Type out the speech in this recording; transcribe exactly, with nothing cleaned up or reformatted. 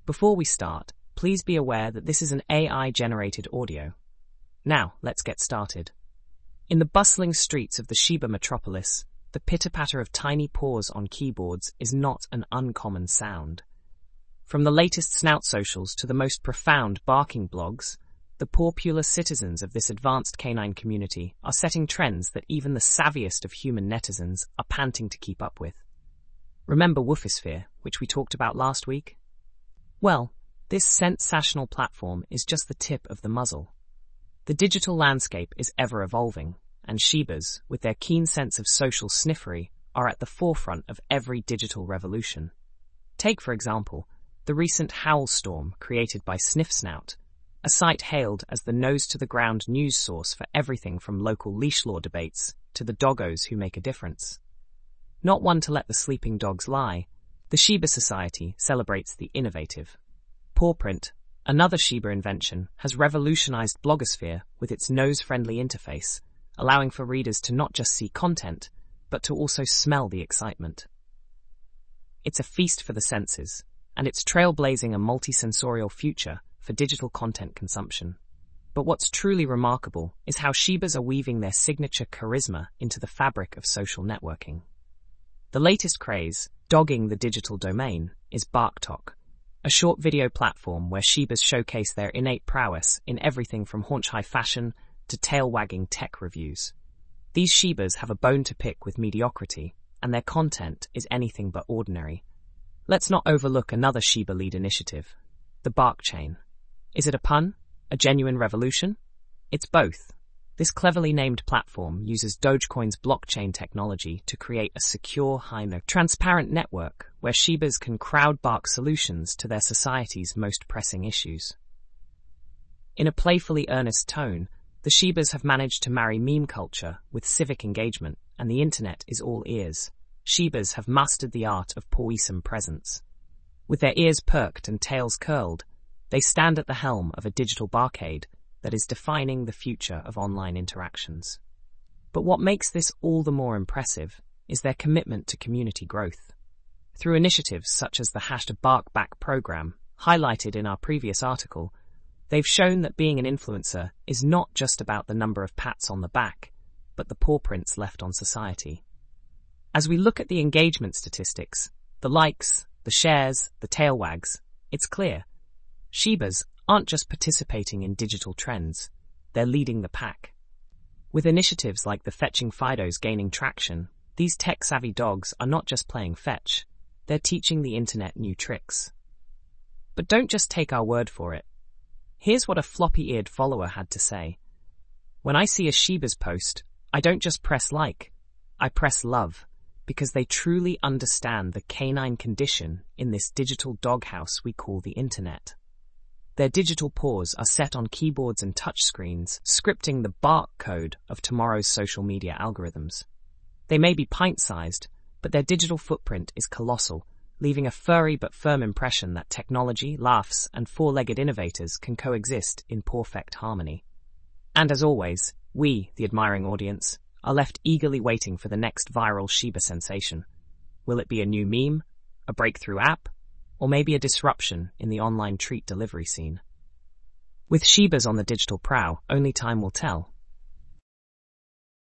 Before we start, please be aware that this is an A I-generated audio. Now, let's get started. In the bustling streets of the Shiba metropolis, the pitter-patter of tiny paws on keyboards is not an uncommon sound. From the latest snout socials to the most profound barking blogs, the popular citizens of this advanced canine community are setting trends that even the savviest of human netizens are panting to keep up with. Remember Woofosphere, which we talked about last week? Well, this sensational platform is just the tip of the muzzle. The digital landscape is ever-evolving, and Shibas, with their keen sense of social sniffery, are at the forefront of every digital revolution. Take, for example, the recent Howl Storm created by SniffSnout, a site hailed as the nose-to-the-ground news source for everything from local leash law debates to the doggos who make a difference. Not one to let the sleeping dogs lie, the Shiba Society celebrates the innovative. PawPrint, another Shiba invention, has revolutionized blogosphere with its nose-friendly interface, allowing for readers to not just see content, but to also smell the excitement. It's a feast for the senses, and it's trailblazing a multi-sensorial future for digital content consumption. But what's truly remarkable is how Shibas are weaving their signature charisma into the fabric of social networking. The latest craze, dogging the digital domain, is BarkTok, a short video platform where Shibas showcase their innate prowess in everything from haunch-high fashion to tail-wagging tech reviews. These Shibas have a bone to pick with mediocrity, and their content is anything but ordinary. Let's not overlook another Shiba-lead initiative, the BarkChain. Is it a pun? A genuine revolution? It's both. This cleverly named platform uses Dogecoin's blockchain technology to create a secure, high-no, transparent network where Shibas can crowd-bark solutions to their society's most pressing issues. In a playfully earnest tone, the Shibas have managed to marry meme culture with civic engagement, and the internet is all ears. Shibas have mastered the art of poisum presence. With their ears perked and tails curled, they stand at the helm of a digital barcade that is defining the future of online interactions. But what makes this all the more impressive is their commitment to community growth. Through initiatives such as the hashtag BarkBack program, highlighted in our previous article, they've shown that being an influencer is not just about the number of pats on the back, but the paw prints left on society. As we look at the engagement statistics, the likes, the shares, the tail wags, it's clear. Shibas aren't just participating in digital trends, they're leading the pack. With initiatives like the Fetching Fidos gaining traction, these tech-savvy dogs are not just playing fetch, they're teaching the internet new tricks. But don't just take our word for it. Here's what a floppy-eared follower had to say. When I see a Shibas post, I don't just press like, I press love, because they truly understand the canine condition in this digital doghouse we call the internet. Their digital paws are set on keyboards and touchscreens, scripting the bark code of tomorrow's social media algorithms. They may be pint-sized, but their digital footprint is colossal, leaving a furry but firm impression that technology, laughs, and four-legged innovators can coexist in perfect harmony. And as always, we, the admiring audience, are left eagerly waiting for the next viral Shiba sensation. Will it be a new meme, a breakthrough app, or maybe a disruption in the online treat delivery scene? With Shibas on the digital prow, only time will tell.